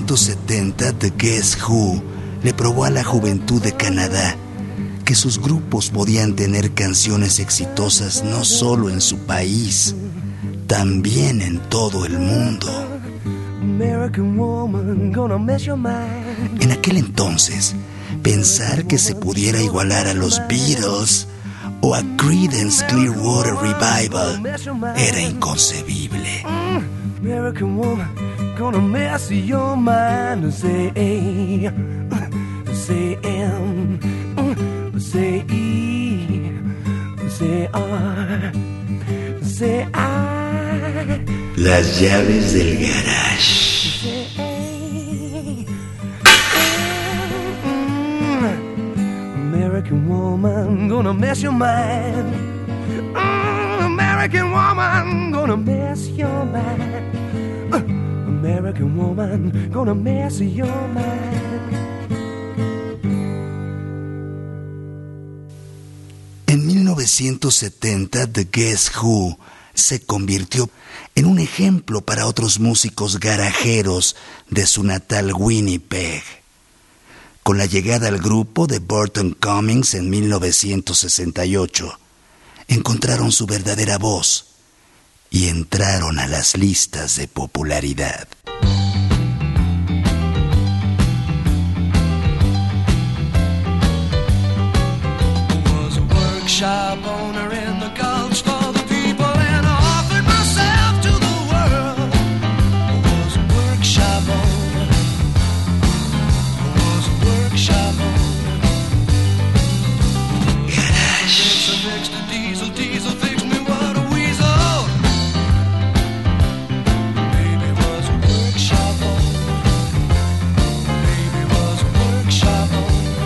1970, The Guess Who le probó a la juventud de Canadá que sus grupos podían tener canciones exitosas no solo en su país, también en todo el mundo. En aquel entonces, pensar que se pudiera igualar a los Beatles o a Creedence Clearwater Revival era inconcebible. American woman, gonna mess your mind. Say A, say M, say E, say R, say I. Las llaves del garage. Say American woman, gonna mess your mind. American woman, gonna mess your mind. American woman, gonna mess your mind. En 1970, The Guess Who se convirtió en un ejemplo para otros músicos garajeros de su natal Winnipeg. Con la llegada al grupo de Burton Cummings en 1968, encontraron su verdadera voz y entraron a las listas de popularidad. Was a workshop owner in the Gulch for the people and offered myself to the world. Was a workshop owner. Was a workshop owner. Garage. Fix the diesel, diesel fix me what a weasel. Baby was a workshop owner. Baby was a workshop owner.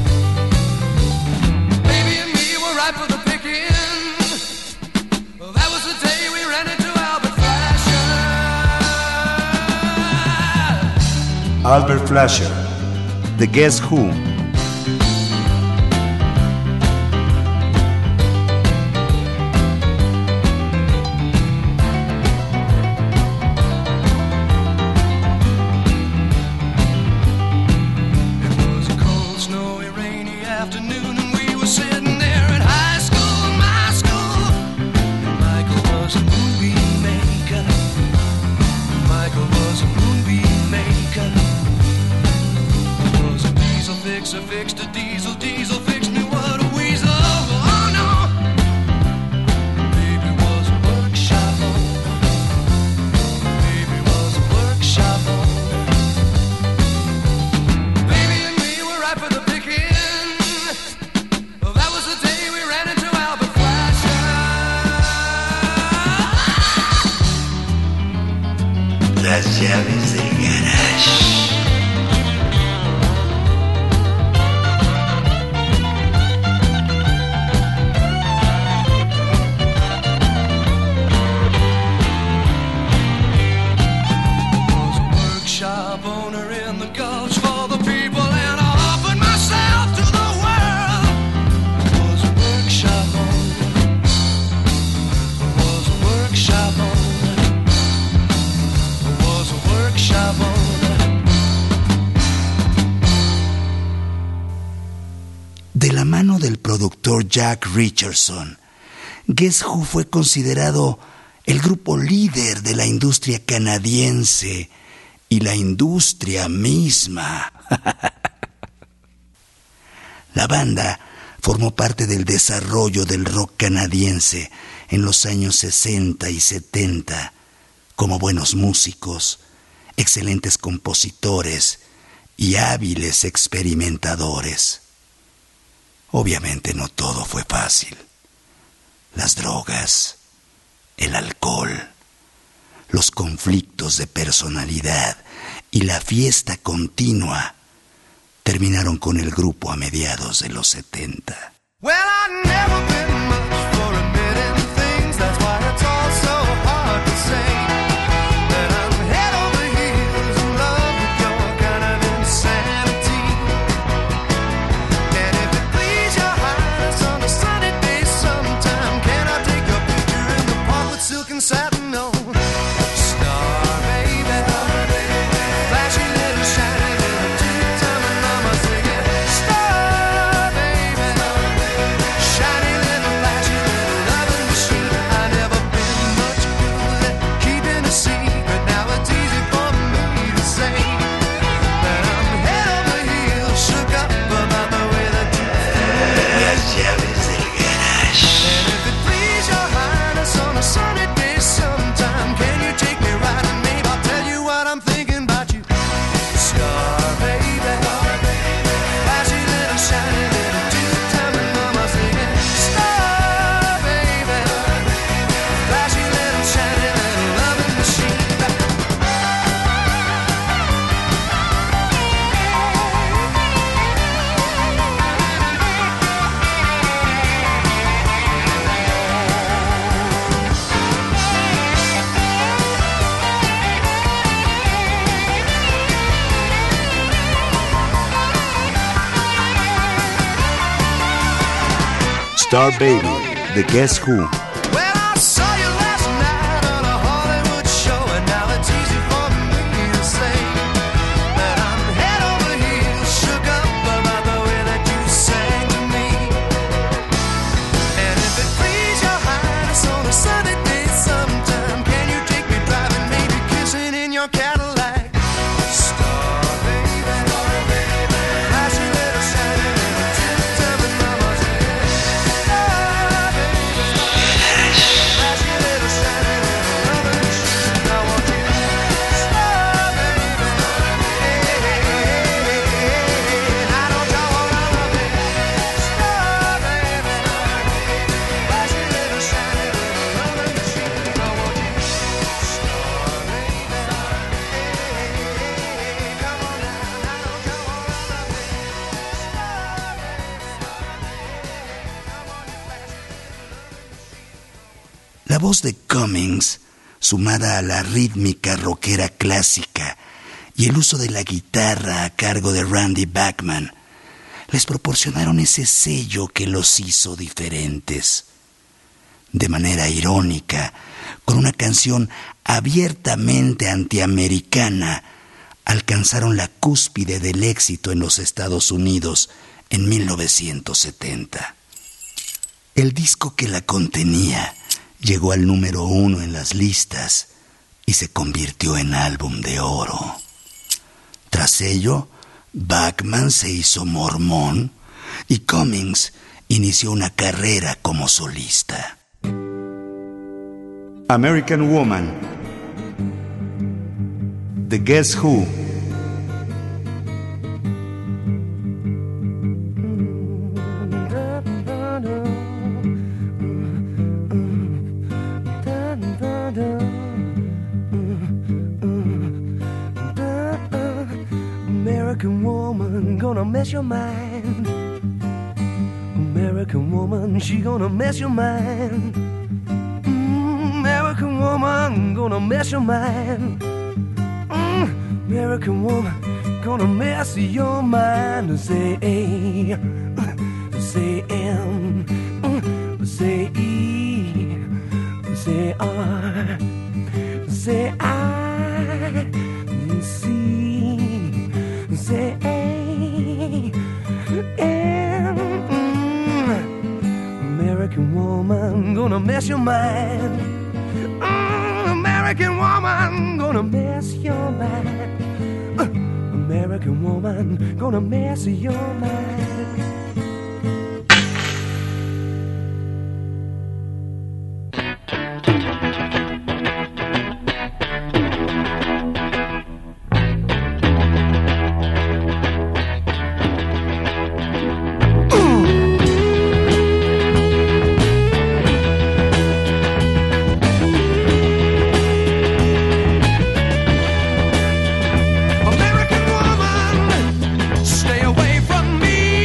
Baby and me were ripe for the picking. Well, that was the day we ran into Albert Flasher. Albert Flasher, The Guess Who. It was a cold, snowy, rainy afternoon, and we were sitting there at high school, my school. And Michael was a movie maker. Michael was a movie maker. Was a diesel fixer, fixed a diesel, diesel fixed me what a weasel. Oh no! Baby was a workshop owner. Baby was a workshop owner. Baby and me were ripe for the picking. Well, that was the day we ran into Albert Flasher. Las llaves del garage. Was a workshop owner in the Gulch for the people, and I offered myself to the world. Was a workshop owner. Was a workshop owner. Was a workshop owner. De la mano del productor Jack Richardson, Guess Who fue considerado el grupo líder de la industria canadiense y la industria misma. La banda formó parte del desarrollo del rock canadiense en los años 60 y 70, como buenos músicos, excelentes compositores y hábiles experimentadores. Obviamente no todo fue fácil. Las drogas, el alcohol, los conflictos de personalidad y la fiesta continua terminaron con el grupo a mediados de los 70. Well, I've never been much for admitting things. That's why it's all so hard to say that I'm head over heels in love with your kind of insanity. And if it please your highness on a sunny day sometime, can I take a picture in the park with silk and satin on? Star baby, flashy little Star Baby, The Guess Who. Well, I saw you last night on a Hollywood show, and now it's easy for me to say that I'm head over heels, shook up about the way that you sang to me. And if it please your highness on a sunny day sometime, can you take me driving, maybe kissing in your Cadillac? Star baby, flashy little shiny little tip-topping mama's head. Star baby, flashy little shiny little rubber machine. I want you, star baby, I don't know what I love it. Star baby, flashy little shiny little rubber machine. I want you, star baby, come on now, I don't know what I love it. Star baby, come on you flashy little. La voz de Cummings, sumada a la rítmica rockera clásica y el uso de la guitarra a cargo de Randy Bachman, les proporcionaron ese sello que los hizo diferentes. De manera irónica, con una canción abiertamente antiamericana, alcanzaron la cúspide del éxito en los Estados Unidos en 1970. El disco que la contenía llegó al número 1 en las listas y se convirtió en álbum de oro. Tras ello, Bachman se hizo mormón y Cummings inició una carrera como solista. American Woman, The Guess Who. American woman gonna mess your mind. American woman, she gonna mess your mind. American woman gonna mess your mind. American woman gonna mess your mind. Say A, say M, say E, say R, say I, C, say A, M. American woman gonna mess your mind. American woman gonna mess your mind. American woman gonna mess your mind. American woman, stay away from me.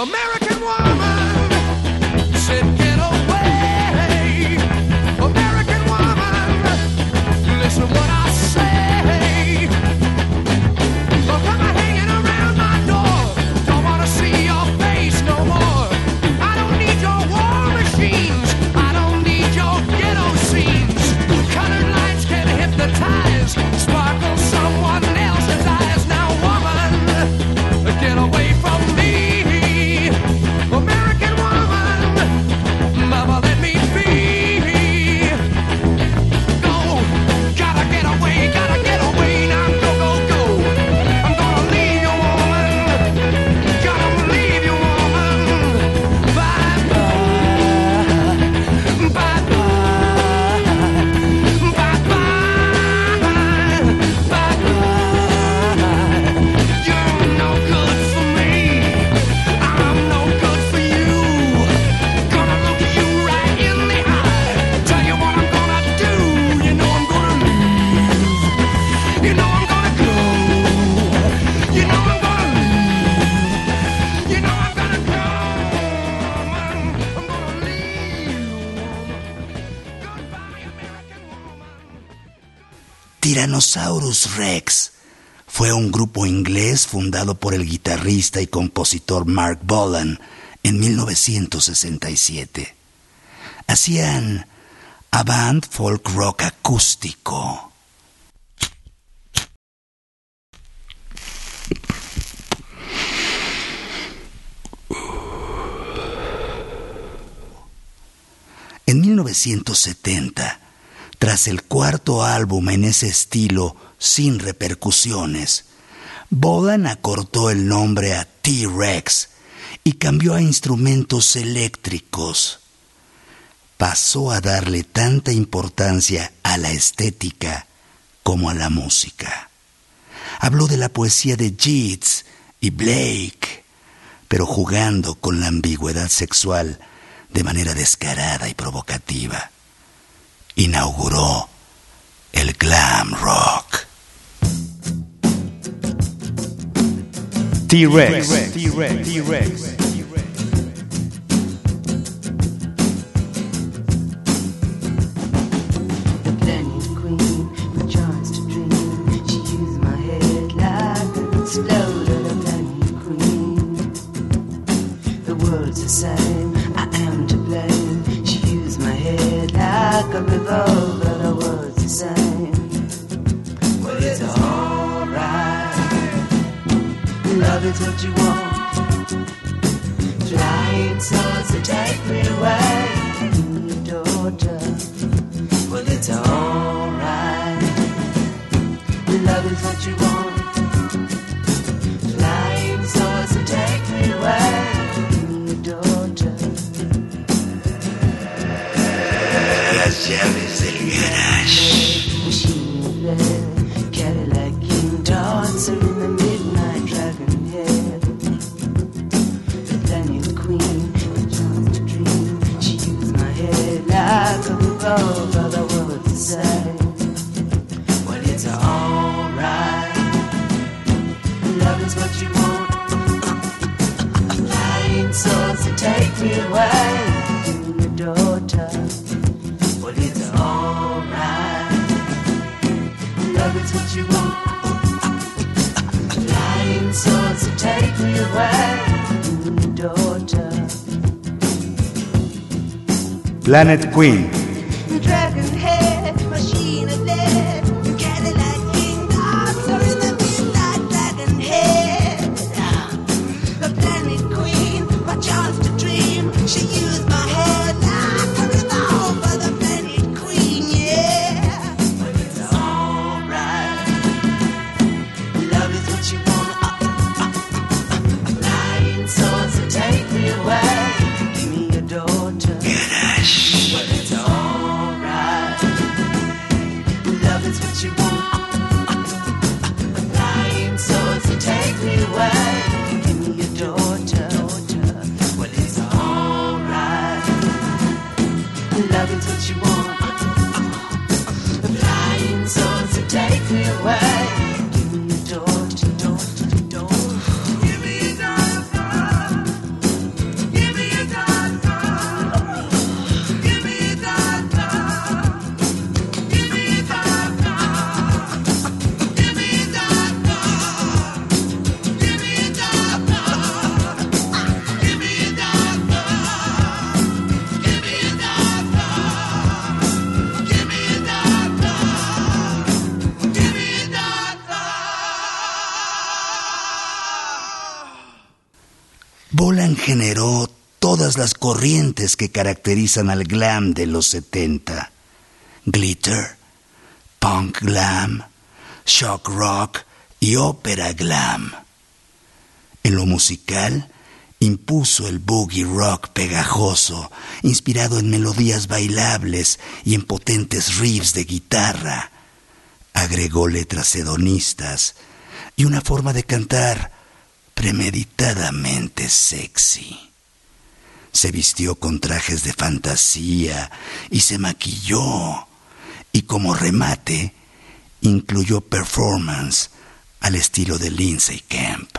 American woman said get away. American woman, listen what I say. Don't come hanging around my door. Don't wanna see your face no more. I don't need your war machines. I don't need your ghetto scenes. Colored lights can hypnotize, sparkle someone else's eyes. Now woman, get away from me. American woman, mama let me be. Go, gotta get away, now go, go, go. I'm gonna leave you, woman, gotta leave you, woman. Bye, bye, bye, bye, bye, bye, bye, bye. You're no good for me, I'm no good for you. Gonna look you right in the eye, tell you what I'm gonna do. You know I'm gonna leave, you know I'm gonna go, you know I'm gonna leave, you know I'm gonna go. I'm gonna leave. Goodbye, American woman. Tyrannosaurus Rex fue un grupo inglés fundado por el guitarrista y compositor Mark Bolan en 1967. Hacían avant folk rock acústico. En 1970, tras el cuarto álbum en ese estilo sin repercusiones, Bolan acortó el nombre a T-Rex y cambió a instrumentos eléctricos. Pasó a darle tanta importancia a la estética como a la música. Habló de la poesía de Yeats y Blake, pero jugando con la ambigüedad sexual de manera descarada y provocativa. Inauguró el glam rock. T-Rex. The planet queen, the chance to dream. She used my head like a exploder. The planet queen, the world's the same. I am to blame. She used my head like a revolver. The world's the same. Well, it's alright. Love is what you want. Flying souls to take me away. Your daughter. Well, it's alright. Love is what you want. Flying souls to take me away. Your daughter. Las llaves del garage. Machine of lead, Cadillac King dancer in the midnight dragon head. The planet queen, the chance to dream. She used my head like a revolver. The world's the same. Well, it's alright. Love is what you want. Flying souls to take me away. Your daughter. Well, it's alright. Love is what you want. Flying souls to take me away. Your daughter. Planet Queen. The dragon head, machine of lead. Cadillac King dancer in the midnight dragon head. The planet queen, my chance to dream. She used my head like a revolver. The planet queen, yeah. But it's alright. Love is what you want. Flying souls to take me away. Give me your daughter. Garage. But it's alright. Bolan generó todas las corrientes que caracterizan al glam de los 70. Glitter, punk glam, shock rock y ópera glam. En lo musical, impuso el boogie rock pegajoso, inspirado en melodías bailables y en potentes riffs de guitarra. Agregó letras hedonistas y una forma de cantar premeditadamente sexy. Se vistió con trajes de fantasía y se maquilló, y como remate, incluyó performance al estilo de Lindsay Kemp.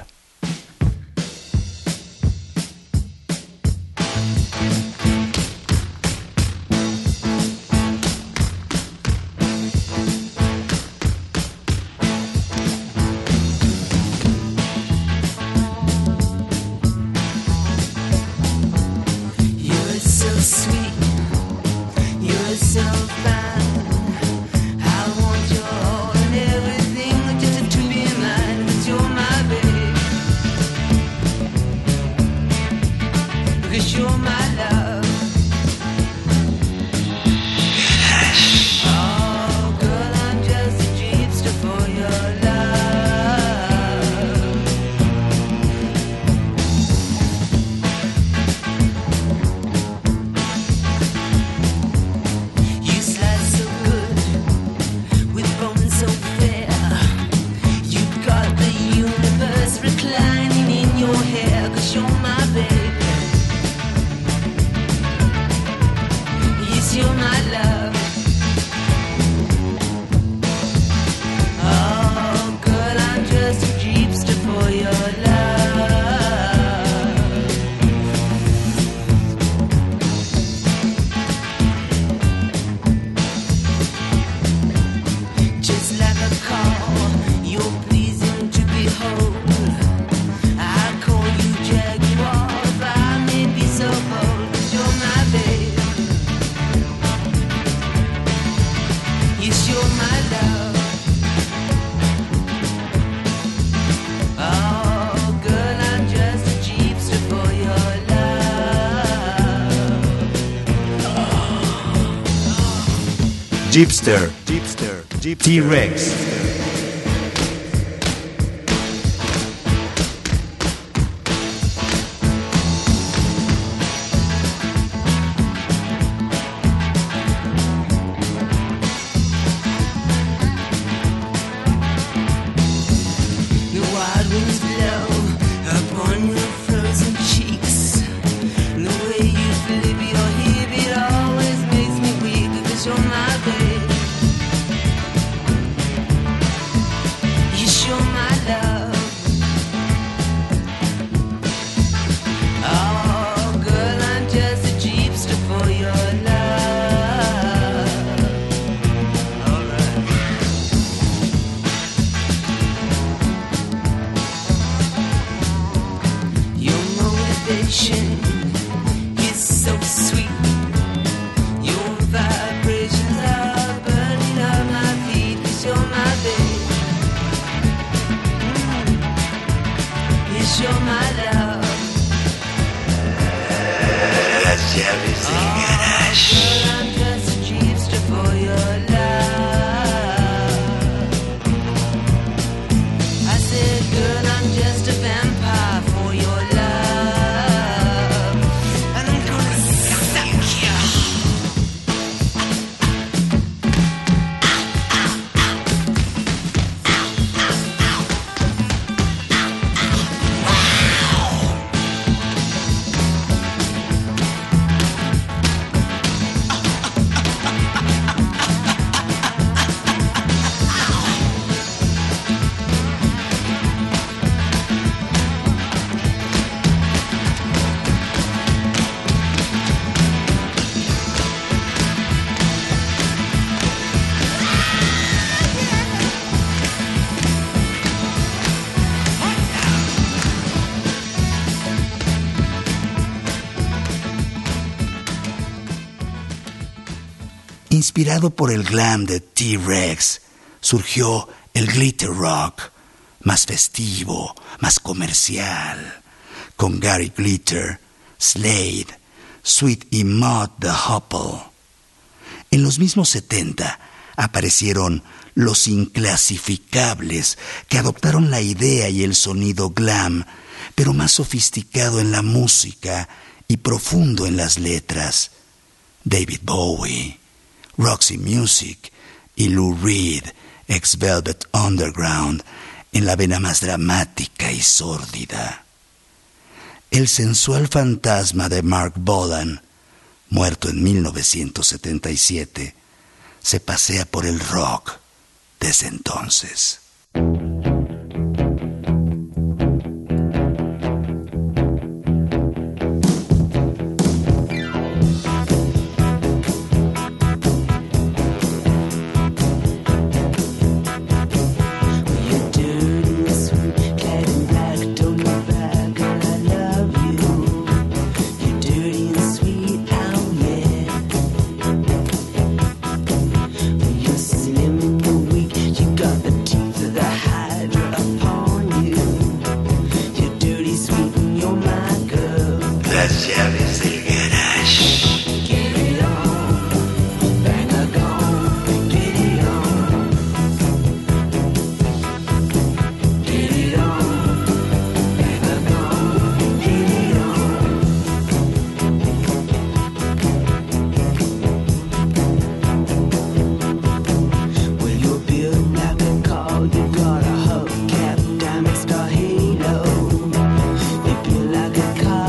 Jeepster, T-Rex. Inspirado por el glam de T-Rex, surgió el glitter rock, más festivo, más comercial, con Gary Glitter, Slade, Sweet y Maud the Hopple. En los mismos 70 aparecieron Los Inclasificables, que adoptaron la idea y el sonido glam, pero más sofisticado en la música y profundo en las letras. David Bowie, Roxy Music y Lou Reed, ex Velvet Underground, en la vena más dramática y sórdida. El sensual fantasma de Mark Bolan, muerto en 1977, se pasea por el rock desde entonces. Las llaves del garage. Get it on, bang a gong, get it on. Get it on, bang a gong, get it on. Well, you're built like a car, you got a hubcap, diamond star halo. You feel like a car.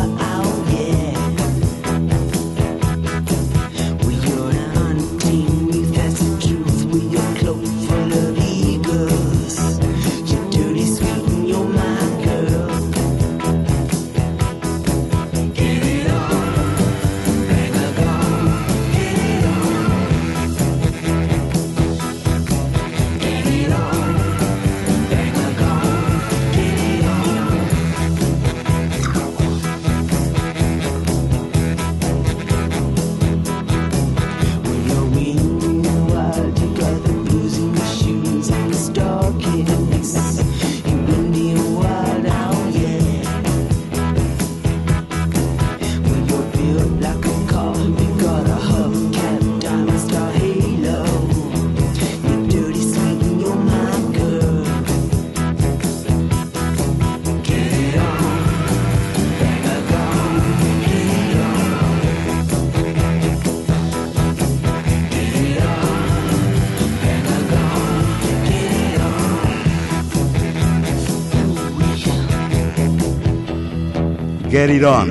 Get It On,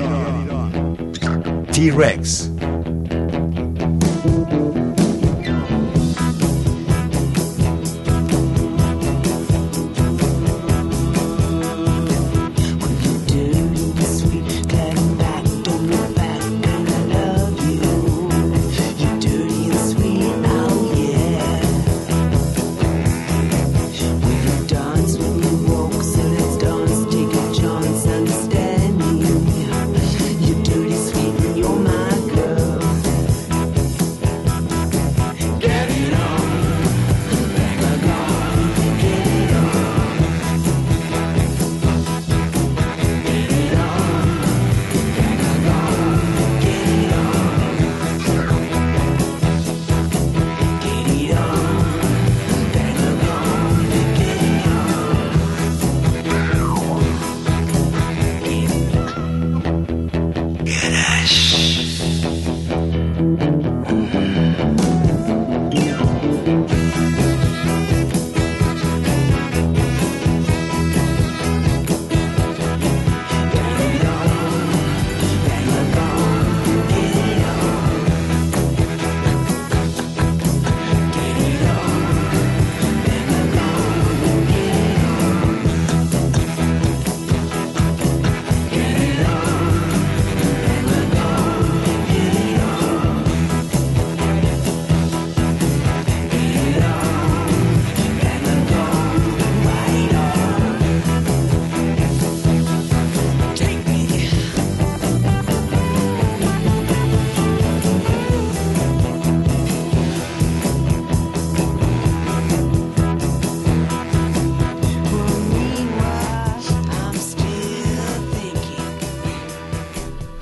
T-Rex.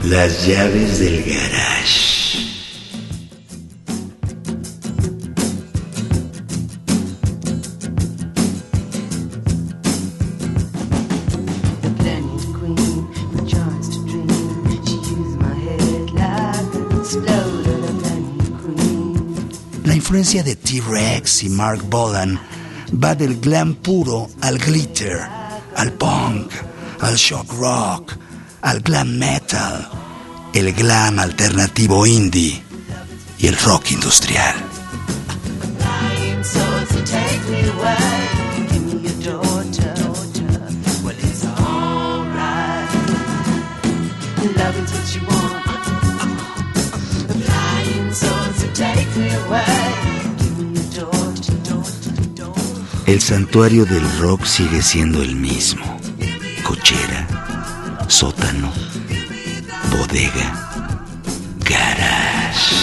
Las llaves del garage. La influencia de T-Rex y Mark Bolan va del glam puro al glitter, al punk, al shock rock, al glam metal, el glam alternativo indie y el rock industrial. El santuario del rock sigue siendo el mismo. Cochera, sótano, bodega, garage.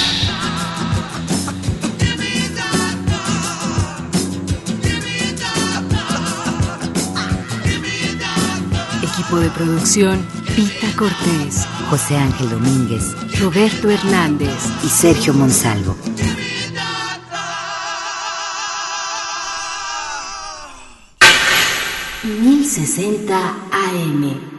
Equipo de producción: Pita Cortés, José Ángel Domínguez Roberto Hernández y Sergio Monsalvo. 1060 AM.